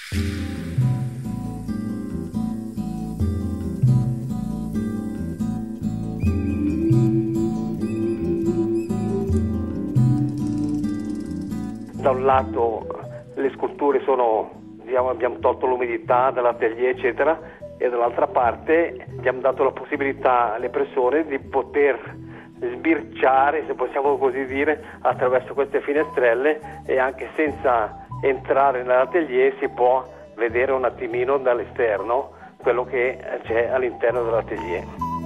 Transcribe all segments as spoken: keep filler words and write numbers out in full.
Da un lato le sculture sono, diciamo, abbiamo tolto l'umidità dall'atelier eccetera, e dall'altra parte abbiamo dato la possibilità alle persone di poter sbirciare, se possiamo così dire, attraverso queste finestrelle, e anche senza entrare nell'atelier si può vedere un attimino dall'esterno quello che c'è all'interno dell'atelier.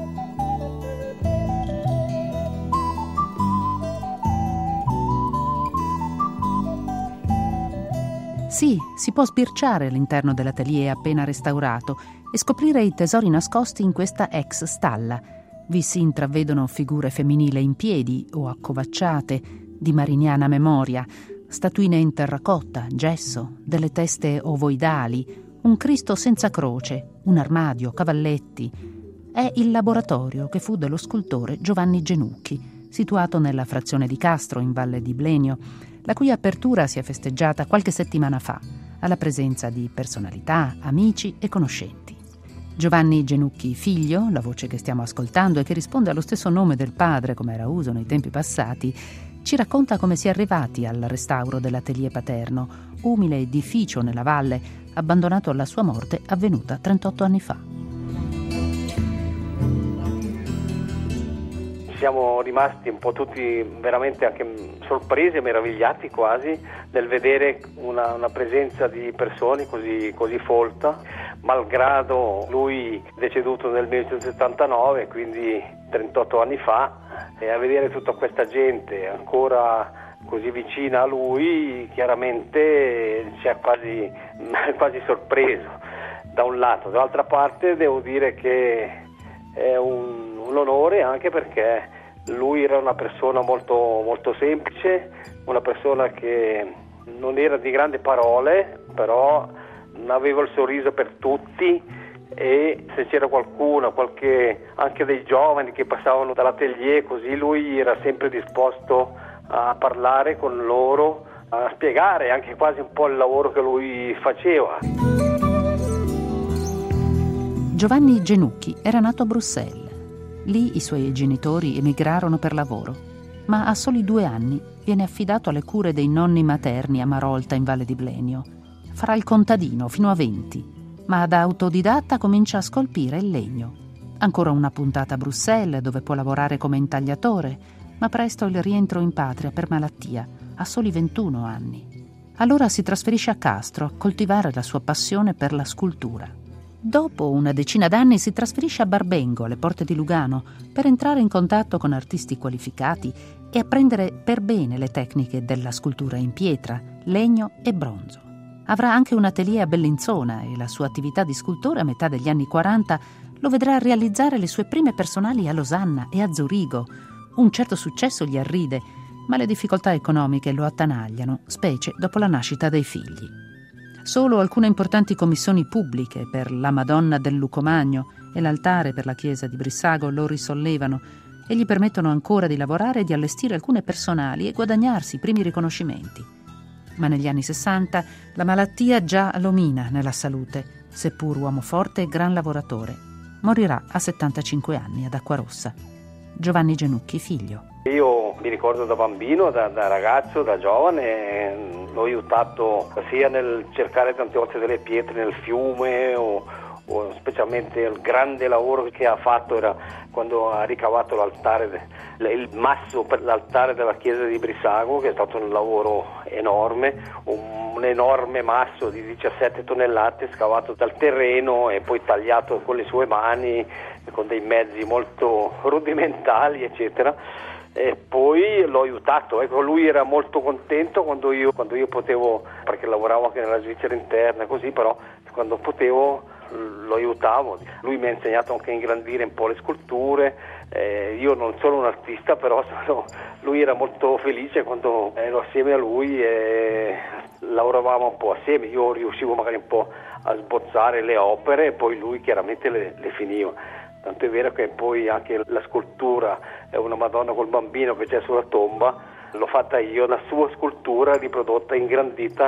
Sì, si può sbirciare all'interno dell'atelier appena restaurato e scoprire i tesori nascosti in questa ex stalla. Vi si intravedono figure femminili in piedi o accovacciate, di mariniana memoria, statuine in terracotta, gesso, delle teste ovoidali, un Cristo senza croce, un armadio, cavalletti. È il laboratorio che fu dello scultore Giovanni Genucchi, situato nella frazione di Castro, in Valle di Blenio, la cui apertura si è festeggiata qualche settimana fa, alla presenza di personalità, amici e conoscenti. Giovanni Genucchi figlio, la voce che stiamo ascoltando e che risponde allo stesso nome del padre come era uso nei tempi passati, ci racconta come si è arrivati al restauro dell'atelier paterno, umile edificio nella valle, abbandonato alla sua morte avvenuta trentotto anni fa. Siamo rimasti un po' tutti veramente anche sorpresi e meravigliati quasi nel vedere una, una presenza di persone così, così folta, malgrado lui deceduto nel millenovecentosettantanove, quindi trentotto anni fa, e a vedere tutta questa gente ancora così vicina a lui chiaramente ci ha quasi, quasi sorpreso da un lato. Dall'altra parte devo dire che è un un onore, anche perché lui era una persona molto, molto semplice, una persona che non era di grandi parole, però aveva il sorriso per tutti, e se c'era qualcuno, qualche, anche dei giovani che passavano dall'atelier così, lui era sempre disposto a parlare con loro, a spiegare anche quasi un po' il lavoro che lui faceva. Giovanni Genucchi era nato a Bruxelles. Lì i suoi genitori emigrarono per lavoro, ma a soli due anni viene affidato alle cure dei nonni materni a Marolta in Valle di Blenio. Farà il contadino fino a venti, ma da autodidatta comincia a scolpire il legno. Ancora una puntata a Bruxelles, dove può lavorare come intagliatore, ma presto il rientro in patria per malattia, a soli ventuno anni. Allora si trasferisce a Castro a coltivare la sua passione per la scultura. Dopo una decina d'anni si trasferisce a Barbengo, alle porte di Lugano, per entrare in contatto con artisti qualificati e apprendere per bene le tecniche della scultura in pietra, legno e bronzo. Avrà anche un atelier a Bellinzona e la sua attività di scultore a metà degli anni quaranta lo vedrà realizzare le sue prime personali a Losanna e a Zurigo. Un certo successo gli arride, ma le difficoltà economiche lo attanagliano, specie dopo la nascita dei figli. Solo alcune importanti commissioni pubbliche per la Madonna del Lucomagno e l'altare per la chiesa di Brissago lo risollevano e gli permettono ancora di lavorare e di allestire alcune personali e guadagnarsi i primi riconoscimenti. Ma negli anni sessanta la malattia già lo mina nella salute, seppur uomo forte e gran lavoratore. Morirà a settantacinque anni ad Acquarossa. Giovanni Genucchi figlio. Io mi ricordo da bambino, da, da ragazzo, da giovane, l'ho aiutato sia nel cercare tante volte delle pietre nel fiume o, o specialmente il grande lavoro che ha fatto era quando ha ricavato l'altare, il masso per l'altare della chiesa di Brissago, che è stato un lavoro enorme, un, un enorme masso di diciassette tonnellate scavato dal terreno e poi tagliato con le sue mani, con dei mezzi molto rudimentali eccetera. E poi l'ho aiutato, ecco, lui era molto contento quando io, quando io potevo, perché lavoravo anche nella Svizzera interna così, però quando potevo lo aiutavo. Lui mi ha insegnato anche a ingrandire un po' le sculture, eh, io non sono un artista, però sono, lui era molto felice quando ero assieme a lui e lavoravamo un po' assieme. Io riuscivo magari un po' a sbozzare le opere e poi lui chiaramente le, le finiva. Tanto è vero che poi anche la scultura è una Madonna col bambino che c'è sulla tomba, l'ho fatta io, la sua scultura riprodotta, ingrandita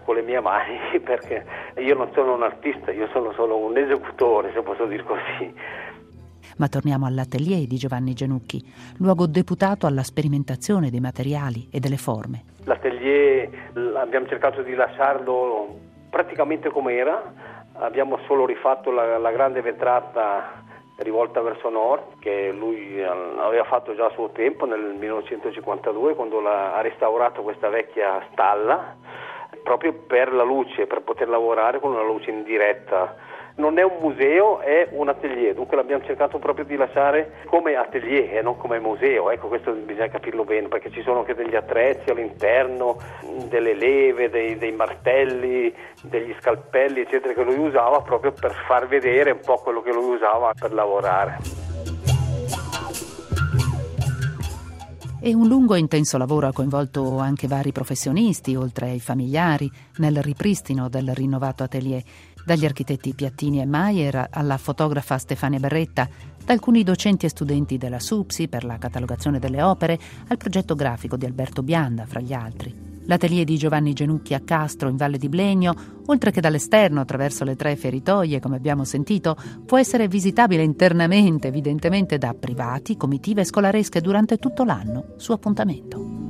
con le mie mani, perché io non sono un artista, io sono solo un esecutore, se posso dire così. Ma torniamo all'atelier di Giovanni Genucchi, luogo deputato alla sperimentazione dei materiali e delle forme. L'atelier abbiamo cercato di lasciarlo praticamente come era, abbiamo solo rifatto la, la grande vetrata rivolta verso nord, che lui aveva fatto già a suo tempo nel millenovecentocinquantadue, quando la, ha restaurato questa vecchia stalla, proprio per la luce, per poter lavorare con una luce in diretta. Non è un museo, è un atelier, dunque l'abbiamo cercato proprio di lasciare come atelier e non come museo. Ecco, questo bisogna capirlo bene, perché ci sono anche degli attrezzi all'interno, delle leve, dei, dei martelli, degli scalpelli, eccetera, che lui usava proprio per far vedere un po' quello che lui usava per lavorare. E un lungo e intenso lavoro ha coinvolto anche vari professionisti, oltre ai familiari, nel ripristino del rinnovato atelier, dagli architetti Piattini e Maier alla fotografa Stefania Berretta, da alcuni docenti e studenti della SUPSI per la catalogazione delle opere, al progetto grafico di Alberto Bianda, fra gli altri. L'atelier di Giovanni Genucchi a Castro, in Valle di Blegno, oltre che dall'esterno attraverso le tre feritoie, come abbiamo sentito, può essere visitabile internamente, evidentemente da privati, comitive scolaresche durante tutto l'anno, su appuntamento.